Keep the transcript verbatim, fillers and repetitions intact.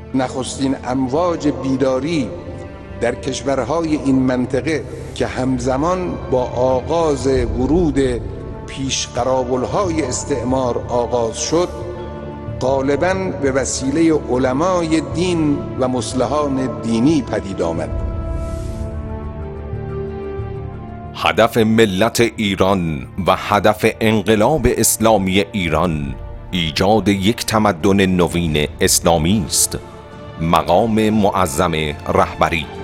نخستین امواج بیداری در کشورهای این منطقه که همزمان با آغاز ورود پیش قراولهای استعمار آغاز شد، غالباً به وسیله علمای دین و مصلحان دینی پدید آمد. هدف ملت ایران و هدف انقلاب اسلامی ایران ایجاد یک تمدن نوین اسلامی است. مقام معظم رهبری